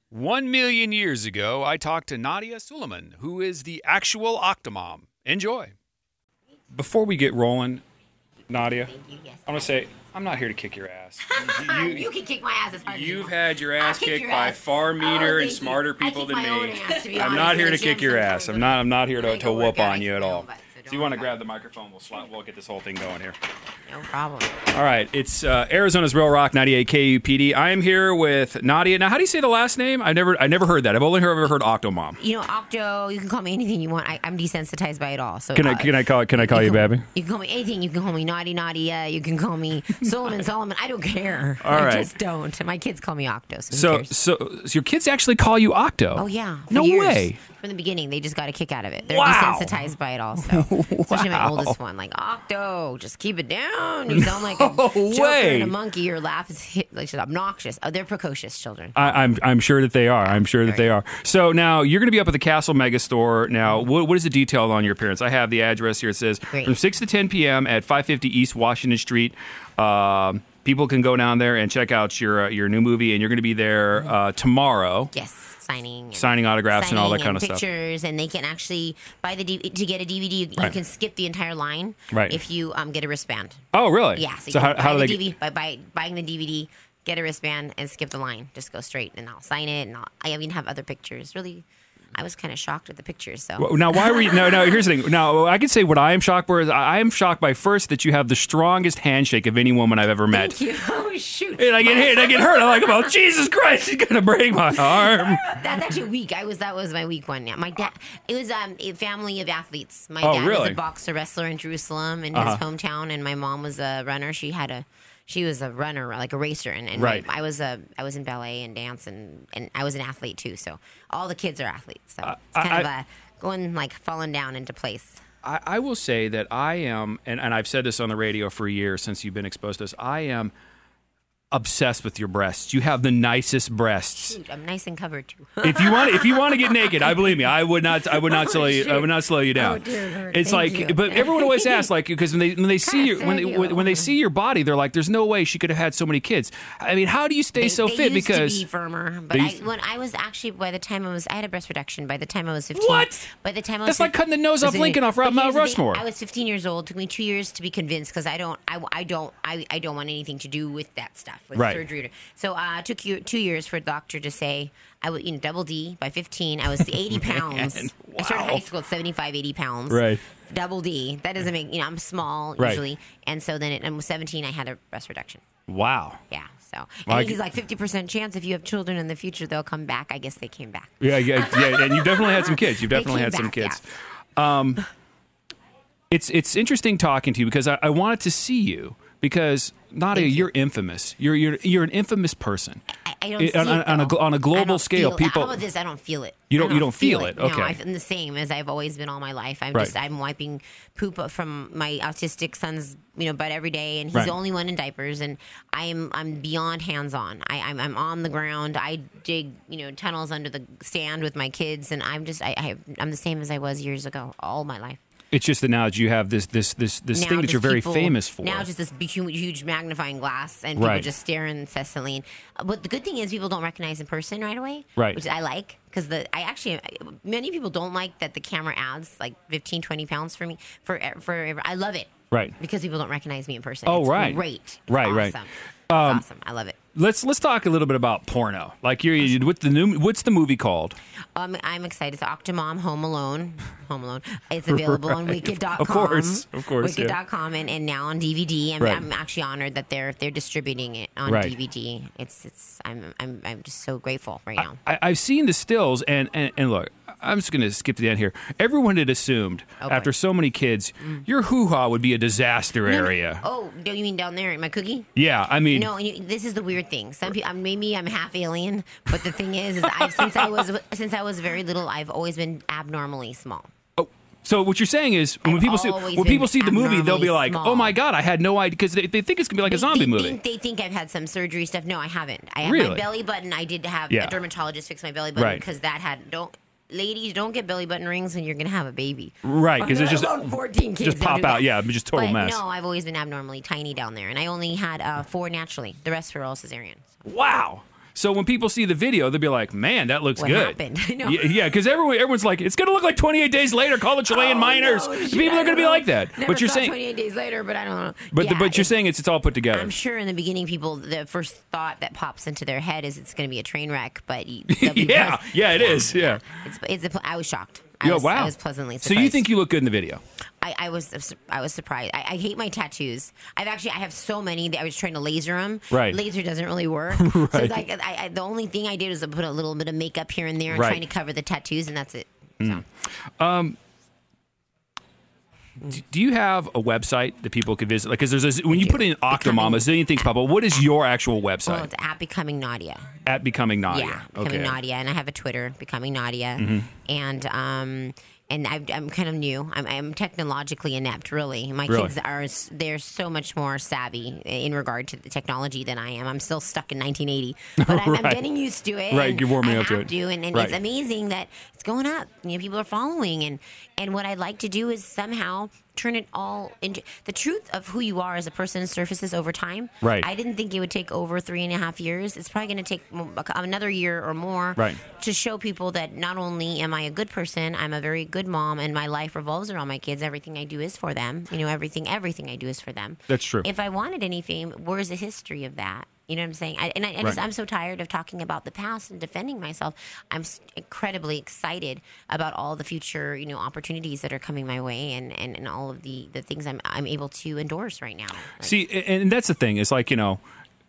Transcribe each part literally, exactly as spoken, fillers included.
One million years ago, I talked to Nadia Suleiman, who is the actual Octomom. Enjoy. Before we get rolling, Nadia, Thank you, yes. I want to say, I'm not here to kick your ass. You, you can kick my ass as hard as you You've want. had your I'll ass kick kicked your by ass. far meaner Oh, and thank smarter you. I people kick than my own me. ass, to be I'm honest, not here in to the gym kick your ass. sometimes. I'm not. I'm not here to, I to go whoop work out, on I you at kick my all. own butt, so So you don't want to worry grab the microphone? We'll slide, We'll get this whole thing going here. No problem. All right, it's uh, Arizona's Real Rock ninety-eight K U P D. I am here with Nadia. Now, how do you say the last name? I never, I never heard that. I've only heard, ever heard Octomom. You know, Octo, you can call me anything you want. I, I'm desensitized by it all. So Can I, uh, can I call, can I call you, can, Babby? You can call me anything. You can call me Naughty Nadia. You can call me Solomon Solomon. I don't care. All I right. just don't. My kids call me Octo. So, who So, cares? so, so your kids actually call you Octo? Oh yeah. For No years. way. From the beginning, they just got a kick out of it. They're Wow. desensitized by it all. So, especially my Wow. oldest one, like Octo, just keep it down. You sound like a No joker way. and a monkey. Your laugh is hit, like just obnoxious. Oh, they're precocious children. I, I'm I'm sure that they are. I'm sure that they are. So now you're going to be up at the Castle Megastore. Now, what, what is the detail on your appearance? I have the address here. It says Great. from six to ten p.m. at five fifty East Washington Street. Um, people can go down there and check out your uh, your new movie, and you're going to be there uh, tomorrow. Yes, signing, and Signing autographs and all that signing kind of and stuff. pictures, and they can actually buy the D- to get a D V D. You, Right. you can skip the entire line, Right. if you um, get a wristband. Oh, really? Yeah, so, So you how, can how buy do they? the Get, D V D by, by buying the D V D, get a wristband, and skip the line. Just go straight, and I'll sign it, and I'll, I even have other pictures. Really, I was kind of shocked at the pictures. So Well, now, why were you? No, no. Here's the thing. Now, I can say what I am shocked for is I I am shocked by first that you have the strongest handshake of any woman I've ever met. thank you. Oh shoot! And I get hit, and I get hurt. I'm like, oh, Jesus Christ, he's gonna break my arm. That's actually weak. I was that was my weak one. Yeah, my dad. It was um, a family of athletes. My Oh, dad really? was a boxer wrestler in Jerusalem in Uh-huh. his hometown, and my mom was a runner. She had a, she was a runner, like a racer, and, and Right. my, I was a, I was in ballet and dance, and, and I was an athlete too. So all the kids are athletes. So it's kind I- of a going like falling down into place. I, I will say that I am, and, and I've said this on the radio for years since you've been exposed to this, I am obsessed with your breasts. You have the nicest breasts. Shoot, I'm nice and covered too. If you want, if you want to get naked, I believe me, I would not, I would not Oh, slow you, I shoot. would not slow you down. Oh, dear Lord. It's Thank like, you. but everyone always asks, like, because when they when they see your when they Thank when, you. when they see your body, they're like, "There's no way she could have had so many kids." I mean, how do you stay They- so they fit? used Because to be firmer, but They I, used- when I was actually by the time I was I had a breast reduction by the time I was fifteen. What? By the time I was That's like fif- cutting the nose off Listen, Lincoln off but Mount here's the thing, Rushmore. I was fifteen years old. It took me two years to be convinced because I don't I, I don't I, I don't want anything to do with that stuff with Right. surgery. So uh, it took you two years for a doctor to say I would you know double D by fifteen. I was eighty pounds. I started wow. high school at seventy-five, eighty pounds. Right. Double D. That doesn't make you know I'm small Right. usually, and so then at I was seventeen. I had a breast reduction. wow. Yeah. So Well, I and he's g- like fifty percent chance if you have children in the future they'll come back. I guess they came back. Yeah, yeah, yeah, and you've definitely had some kids. You've They definitely came had some back, kids. Um, it's it's interesting talking to you because I, I wanted to see you because Nadia, Thank you. you're infamous. You're you're you're an infamous person. I, I don't It- see on- it, on a though. gl- on a I global don't scale, feel it. people- How about this? I don't feel it. You I don't- you don't feel it. No, Okay. I'm the same as I've always been all my life. I'm Right. just I'm wiping poop up from my autistic son's you know butt every day, and he's Right. the only one in diapers. And I'm I'm beyond hands on. I I'm, I'm on the ground. I dig you know tunnels under the sand with my kids, and I'm just I, I I'm the same as I was years ago all my life. It's just that now that you have this this this this Now thing that just you're very people- famous for. Now just this big, huge, huge magnifying glass, and people Right. just stare incessantly. Uh, But the good thing is people don't recognize in person right away, Right. Which I like because the I actually many people don't like that the camera adds like fifteen, twenty pounds for me for for I love it. Right. Because people don't recognize me in person. Oh, It's right. Great. It's Right, awesome. right. It's Um, awesome. I love it. let's let's talk a little bit about porno. Like you're you, what's the new what's the movie called? Um, I'm excited. It's Octomom Home Alone. Home Alone. It's available on Right. Wicked dot com. Of course, of course, Wicked yeah. dot com and, and now on D V D. I'm, Right. I'm actually honored that they're they're distributing it on Right. D V D. It's it's I'm I'm I'm just so grateful right now. I, I've seen the stills, and, and, and look, I'm just going to skip to the end here. Everyone had assumed, Oh, boy. after so many kids, your hoo-ha would be a disaster area. Oh, do you mean down there at my cookie? Yeah, I mean, No, and you, this is the weird thing. Some people, maybe I'm half alien, but the thing is, is I've since I was since I was very little, I've always been abnormally small. so what you're saying is when I've people see always when been people see the movie, they'll be abnormally like, small. "Oh my god, I had no idea," because they, they think it's gonna be like a They- zombie they movie. Think, they think I've had some surgery stuff. No, I haven't. I have Really? my belly button. I did have Yeah. a dermatologist fix my belly button Right. because that had don't. Ladies, don't get belly button rings when you're gonna have a baby. Right, because it's just Alone fourteen kids just don't pop do that. out. Yeah, just total But mess. no, I've always been abnormally tiny down there, and I only had uh, four naturally. The rest were all cesarean. Wow. So when people see the video, they'll be like, "Man, that looks What good." happened? I know. Yeah, because everyone, everyone's like, "It's going to look like twenty-eight days later." Call the Chilean Oh, miners. no, shit, People I are going to don't be know. like that. Never But you're saw saying, twenty-eight days later, but I don't know. but Yeah, but you're it's- saying it's it's all put together. I'm sure in the beginning, people the first thought that pops into their head is it's going to be a train wreck, but you- they'll be yeah, pleas- yeah, it is. Yeah. It's, it's a, pl- I was shocked. I Yeah, was, wow. I was pleasantly So surprised. you think you look good in the video? I, I was I was surprised. I, I hate my tattoos. I've actually I have so many that I was trying to laser them. Right. Laser doesn't really work. So Right. like I, I, the only thing I did was I put a little bit of makeup here and there, and Right. trying to cover the tattoos, and that's it. So. D- Do you have a website that people could visit? Like, because there's a, when you do. put in Octomom, a zillion things pop up. What is your actual Well, website? it's at Becoming Nadia. At Becoming Nadia. Yeah, Becoming okay. Mm-hmm. Nadia, and I have a Twitter, Becoming Nadia, and um, and I, I'm kind of new. I'm, I'm technologically inept, really. My Really? kids are they're so much more savvy in regard to the technology than I am. I'm still stuck in nineteen eighty, but I'm, I'm Right. getting used to it. Right, and you're warming I up to have it. To, and and Right. it's amazing that it's going up. You know, people are following, and and what I'd like to do is somehow turn it all into the truth of who you are as a person surfaces over time. Right. I didn't think it would take over three and a half years. It's probably going to take mo- another year or more Right. to show people that not only am I a good person, I'm a very good mom, and my life revolves around my kids. Everything I do is for them. You know, everything, everything I do is for them. That's true. If I wanted any fame, where's the history of that? You know what I'm saying? I, and I, I just, Right. I'm so tired of talking about the past and defending myself. I'm s- incredibly excited about all the future, you know, opportunities that are coming my way, and, and, and all of the, the things I'm I'm able to endorse right now. Like, See, and and that's the thing. It's like, you know,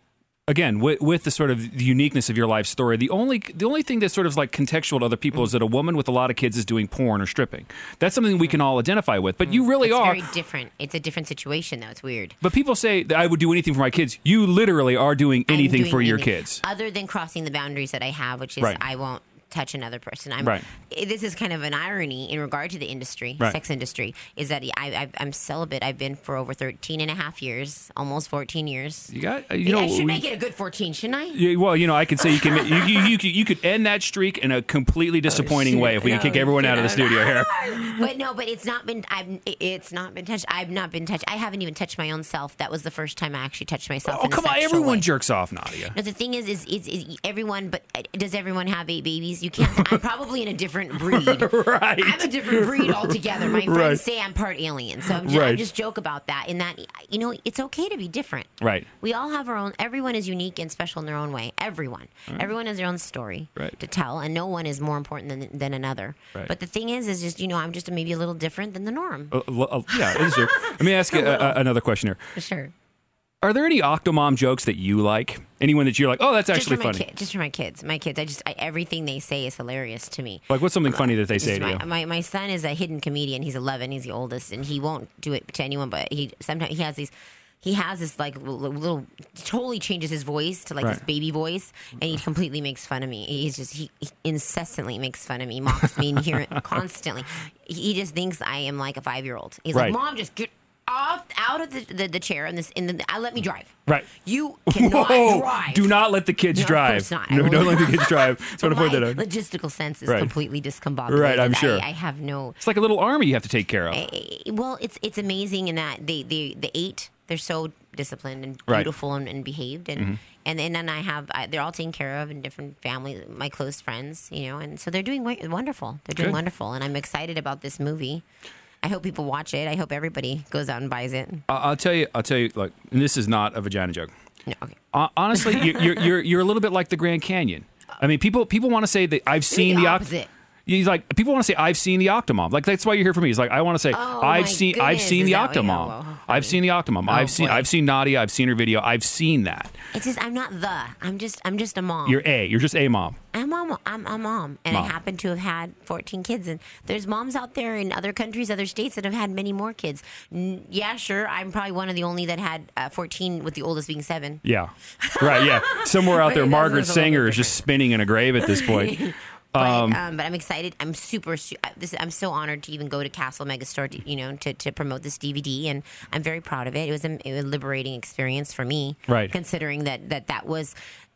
again, with, with the sort of the uniqueness of your life story, the only the only thing that's sort of like contextual to other people is that a woman with a lot of kids is doing porn or stripping. That's something we can all identify with. But you really it's are. very different. It's a different situation, though. It's weird. But people say that I would do anything for my kids. You literally are doing I'm anything doing for your anything kids. other than crossing the boundaries that I have, which is Right. I won't touch another person. I'm, Right. i- This is kind of an irony in regard to the industry, Right. sex industry, is that I, I, I'm celibate. I've been for over thirteen and a half years, almost fourteen years. You got, you know, I should we- make it a good fourteen, shouldn't I? Yeah, well, you know, I could say you can you, you, you, could, you could end that streak in a completely disappointing shit. way if we can No, kick everyone out of the shit. studio here. But no, but it's not been. I've. It's not been touched. I've not been touched. I haven't even touched my own self. That was the first time I actually touched myself. Oh, in a come on. sexual Everyone way. jerks off, Nadia. No, the thing is, is, is, is everyone, but uh, does everyone have eight babies? You can't. I'm probably in a different breed. Right. I'm a different breed altogether. My friends Right. say I'm part alien, so I'm just, Right. I just joke about that. In that, you know, it's okay to be different. Right. We all have our own. Everyone is unique and special in their own way. Everyone. Everyone has their own story Right. to tell, and no one is more important than than another. Right. But the thing is, is just you know, I'm just maybe a little different than the norm. Uh, l- uh, yeah, it is true. Let me ask you uh, uh, another question here. For sure. Are there any Octomom jokes that you like? Anyone that you're like, oh, that's Just actually for my funny? kid, just for my kids. My kids. I just I, everything they say is hilarious to me. Like, what's something funny that they This say is to my, you? my my son is a hidden comedian. He's eleven. He's the oldest, and he won't do it to anyone. But he sometimes he has these. He has this like little, little totally changes his voice to like Right. this baby voice, and he completely makes fun of me. He's just he, he incessantly makes fun of me, mocks me, and hear it constantly. He just thinks I am like a five year old. He's Right. like, "Mom, just get off out of the, the, the chair and this in the I let me drive. Right. You cannot Whoa! drive. Do not let the kids No, of drive. course not. I No, will don't let the not. kids drive. Just want to point My that out. logistical sense is Right. completely discombobulated. Right, I'm I- sure. I, have no. It's like a little army you have to take care of. Eh, well, it's it's amazing in that they they the eight they're so disciplined and Right. beautiful and, and behaved and. And then, and I have, I, they're all taken care of in different families, my close friends, you know, and so they're doing wa- wonderful. They're doing Good. wonderful, and I'm excited about this movie. I hope people watch it. I hope everybody goes out and buys it. I- I'll tell you. I'll tell you. Look, and this is not a vagina joke. No, okay. Hon- Honestly, you're, you're you're you're a little bit like the Grand Canyon. I mean, people people want to say that I've seen the the, Oct- opposite. He's like people want to say I've seen the Octomom. Like that's why you're here for me. He's like I want to say Oh, I've my seen I've goodness, seen is the that what you- Octomom. oh, how I've funny. seen the Octomom. Oh, I've seen boy. I've seen Nadia. I've seen her video. I've seen that. It's just I'm not the. I'm just I'm just a mom. You're a. You're just a mom. I'm mom. I'm a mom, and Mom. I happen to have had fourteen kids. And there's moms out there in other countries, other states that have had many more kids. N- yeah, sure. I'm probably one of the only that had uh, fourteen, with the oldest being seven. Yeah. Right. Yeah. Somewhere out Right, there, that's- Margaret that's a little Sanger bit is just spinning in a grave at this point. But, Um, um, but I'm excited. I'm super. Su- uh, this, I'm so honored to even go to Castle Megastore, to, you know, to, to promote this D V D, and I'm very proud of it. It was a, it was a liberating experience for me, Right. Considering that that that was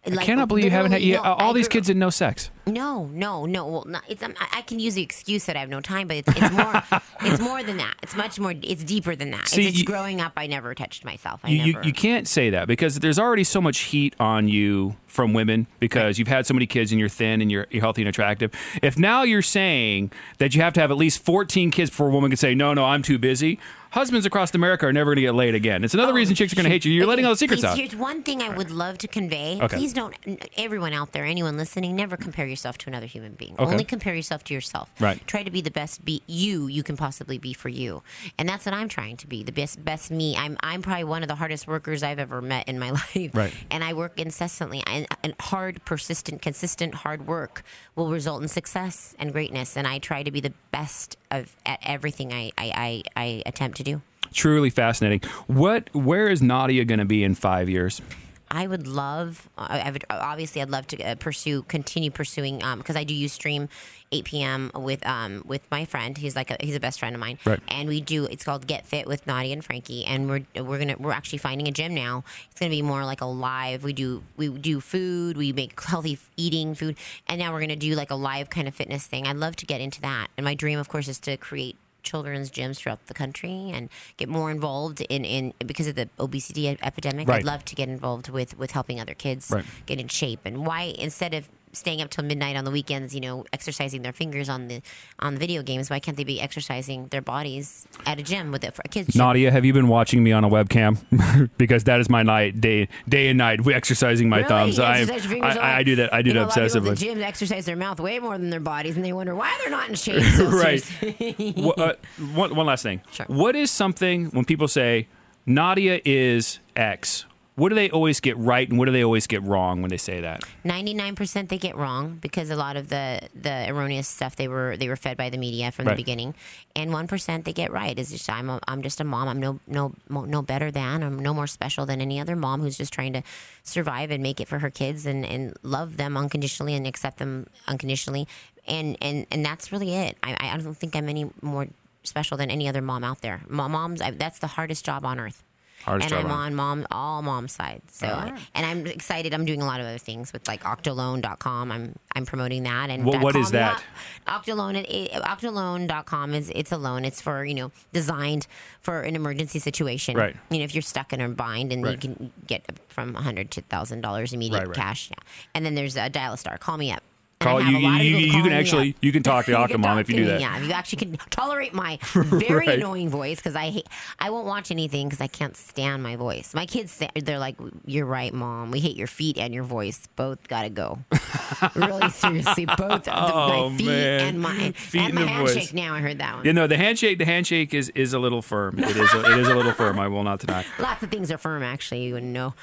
I Like, cannot believe you haven't had literally, you, no, all I these grew- kids didn't know sex. No, no, no. Well, not, it's um, I I can use the excuse that I have no time, but it's, it's more. It's more than that. It's much more. It's deeper than that. See, it's, it's you- growing up. I never touched myself. I You, you, never. you can't say that because there's already so much heat on you from women because you've had so many kids and you're thin and you're, you're healthy and attractive. If now you're saying that you have to have at least fourteen kids before a woman can say, no, no, I'm too busy, husbands across America are never going to get laid again. It's another Oh, reason chicks are going to hate you. You're Okay, letting all the secrets please, out. Here's one thing I would love to convey. Okay. Please don't, n- everyone out there, anyone listening, never compare yourself to another human being. Okay. Only compare yourself to yourself. Right. Try to be the best be you you can possibly be for you. And that's what I'm trying to be, the best best me. I'm I'm probably one of the hardest workers I've ever met in my life. Right. And I work incessantly. And, and hard, persistent, consistent hard work will result in success and greatness. And I try to be the best of at everything I, I, I, I attempt to do. Truly fascinating. What? Where is Nadia going to be in five years? I would love, I I would, obviously, I'd love to uh, pursue, continue pursuing, because I do use Stream eight p.m. with um with my friend. He's like a, he's a best friend of mine, Right. and we do. It's called Get Fit with Nadia and Frankie, and we're we're gonna we're actually finding a gym now. It's gonna be more like a live. We do we do food, we make healthy eating food, and now we're gonna do like a live kind of fitness thing. I'd love to get into that, and my dream, of course, is to create children's gyms throughout the country and get more involved in, in because of the obesity e- epidemic. Right. I'd love to get involved with, with helping other kids Right. get in shape. And why, instead of staying up till midnight on the weekends, you know, exercising their fingers on the on the video games, why can't they be exercising their bodies at a gym with it for a kids gym? Nadia, have you been watching me on a webcam? Because that is my night, day, day and night, we exercising my Really? thumbs. You I, exercise your fingers I, a lot? I do that. I do You know, that a lot of people obsessively. at the gyms exercise their mouth way more than their bodies, and they wonder why they're not in shape. So Right. seriously. Wha- uh, one, one last thing. Sure. What is something when people say Nadia is X? What do they always get right, and what do they always get wrong when they say that? ninety-nine percent they get wrong because a lot of the, the erroneous stuff they were they were fed by the media from Right. the beginning, and one percent they get right. Is just I'm a, I'm just a mom. I'm no no mo- no better than. I'm no more special than any other mom who's just trying to survive and make it for her kids and, and love them unconditionally and accept them unconditionally. And and, and that's really it. I I don't think I'm any more special than any other mom out there. Mom- Moms, I, that's the hardest job on earth. Hardest and job I'm on. on mom all mom sides. So All right. and I'm excited. I'm doing a lot of other things with like Octoloan dot com. I'm I'm promoting that and What- what call is me that? up. Octoloan at Octoloan dot com is it's a loan. It's for, you know, designed for an emergency situation. Right. You know, if you're stuck in a bind and Right. you can get from a hundred to thousand dollars immediate Right, right. cash. Yeah. And then there's a Dial a Star. Call me up. And Call I have you. a lot of You, people you, you calling can me actually up. you can talk to You can Octomom talk if you to do me, that. Yeah, if you actually can tolerate my very Right. annoying voice, because I hate, I won't watch anything because I can't stand my voice. My kids, say, they're like, "You're right, mom. We hate your feet and your voice. Both gotta go." Really, seriously, both the, Oh, my feet man. and my Feet and and my the handshake. voice. Now I heard that one. You know, the handshake. The handshake is, is a little firm. It is. A, it is a little firm. I will not deny. Lots of things are firm. Actually, you wouldn't know.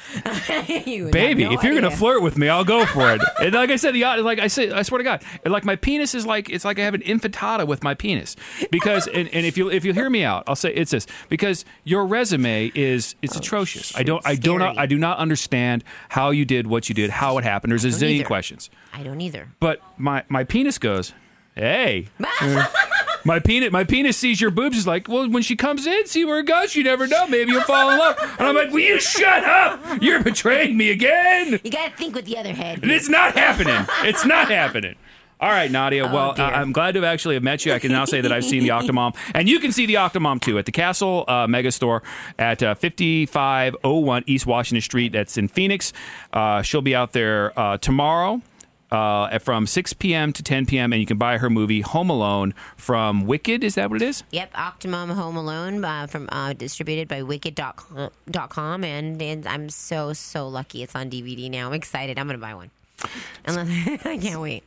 You would Baby, have no if you're gonna idea. flirt with me, I'll go for it. And like I said, the like I say, I swear to God, like my penis is like it's like I have an infantata with my penis because and, and if you if you hear me out, I'll say it's this because your resume is it's atrocious. I don't I shoot, don't scary. I do not understand how you did what you did, how it happened. There's a don't zillion either. questions, I don't either. but my my penis goes, hey. My penis, my penis sees your boobs. Is like, well, when she comes in, see where it goes. You never know. Maybe you'll fall in love. And I'm like, will you shut up? You're betraying me again. You gotta think with the other head. And it's not happening. It's not happening. All right, Nadia. Oh, well, dear. I- I'm glad to have actually have met you. I can now say that I've seen the Octomom. And you can see the Octomom, too, at the Castle uh, Mega Store at uh, fifty-five oh one East Washington Street. That's in Phoenix. Uh, she'll be out there uh, tomorrow. Uh, from six p.m. to ten p.m. and you can buy her movie Home Alone from Wicked. Is that what it is? Yep, Optimum Home Alone uh, from uh, distributed by Wicked dot com, and, and I'm so so lucky it's on D V D now. I'm excited. I'm gonna buy one. Unless, I can't wait.